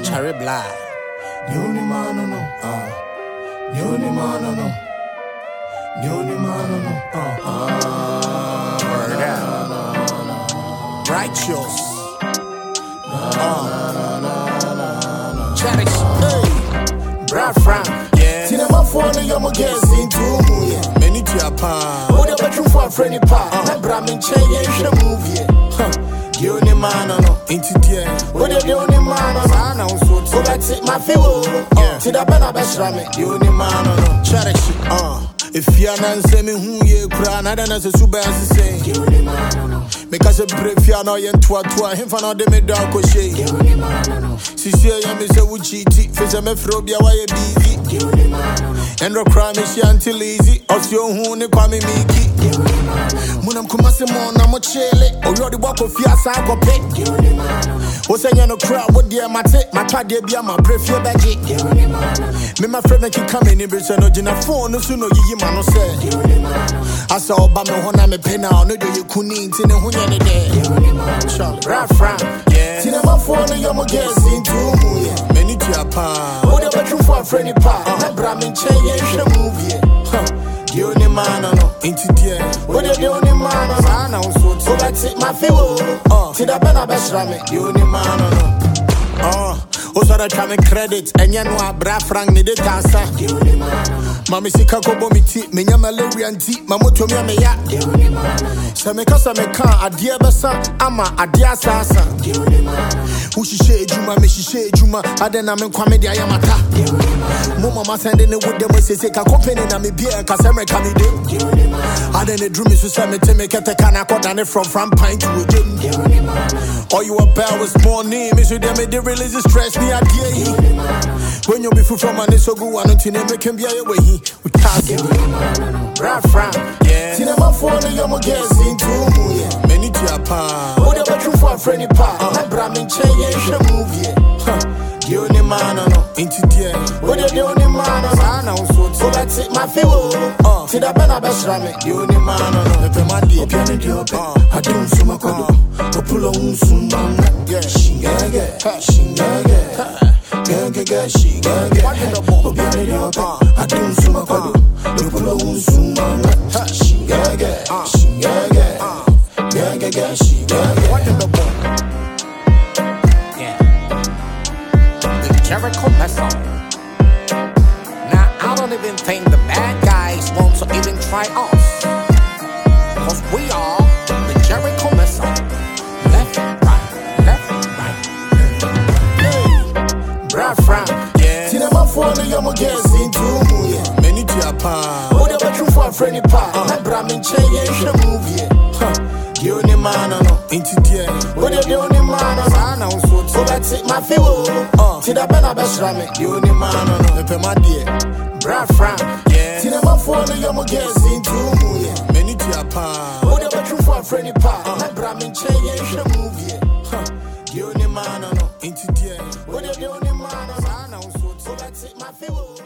Cherry Black. Nyoni mano no. Nyoni mano no. Nyoni mano no. Word out. Righteous. Cherish. Hey. Bra Frank. Yeah. Cinema phone no yomo guess into mu yeah. Many tia pa. What the bedroom for a friendly pa. Na bra min chen ye hwe movie. Nyoni mano no. Into dear. What the only man no. Sana unso. So that's it my feel. To the bana beshra me. Nyoni mano no. Cherish. If you're not saying who you cry, I don't know the super say. Because a brave you're not in twa, him for not the middle crochet. Sisia, I miss a wood cheat, face a mephobia, why a busy. And the crime is until easy, or your who ne kwame miki. Munam Kumasimon, I'm a chele, or you're the walk of your sago pit. What's a young crowd? What dear my paddy be my brave your baggy. Me, my friend, I can come in, but no dinner phone, no sooner you man say. I saw Obama when I'm a pen now, no do you couldn't in the Hunya day. Bra Frank, yeah. Cinema phone no yomo guess into mu yeah. Many tia pa. What the bedroom for a friendly pa. Na bra min chen ye hwe movie. The only man I know, into dear. What the only man no. Sana unso. So that's it my feel. To the bana beshra me. The only man I know. Also that try me credit and you know Bra Frank need it casa. Mami sika kobo miti, me nya malaria nti, mamoto me ya. Se me kasa me kan adie besa ama adie asasa. Who shishe ejuma me shishe ejuma, ade na me kwame dia yamata. Mo mama send ne with them say ka company na me bia ka se me ka me de. Ade ne drew me so say me te me kete kana koda ne from pine to a gym. All you about was morning, me so dem me the release stress me adie. When you be full from an so go on until make him be away. We pass it. Bra Frank, yeah. Cinema phone no yomo guess into mu yeah. Many tia pa. What the bedroom for a friendly pa. Na bra min chen ye hwe movie. The only man I know, into dear. What the only man no. Sana unso. So that's it my feel. To the bana beshra me. The only man I know. If my dear Opiane di ope. I don't suma kodo. Populo unsumanga. Yeah. Shingege. Shingege. Gege she gege. Opiane di ope. I don't suma kodo. Populo unsumanga. Shingege. Shingege. Gege she gege. What in the book? Yeah. The Jericho Message. Now I don't even think the bad guys want to even try us. Cause we are the Jericho Message. Left, right. Hey. Bra Frank, yeah. Cinema phone no yomo guess into mu yeah. Many tia pa. What the bedroom for a friendly pa. Na bra min chen ye hwe movie. The only man I know, into dear. What the only man no. Sana unso. So that's it my feel. To the bana beshra me. The only man I know. If my dear. Bra Frank, yeah. Cinema phone no yomo guess into mu yeah. Many tia pa. What the bedroom for a friendly pa. Na bra min chen ye hwe movie. The only man I know, into dear. What the only man no. Sana unso. So that's it my feel.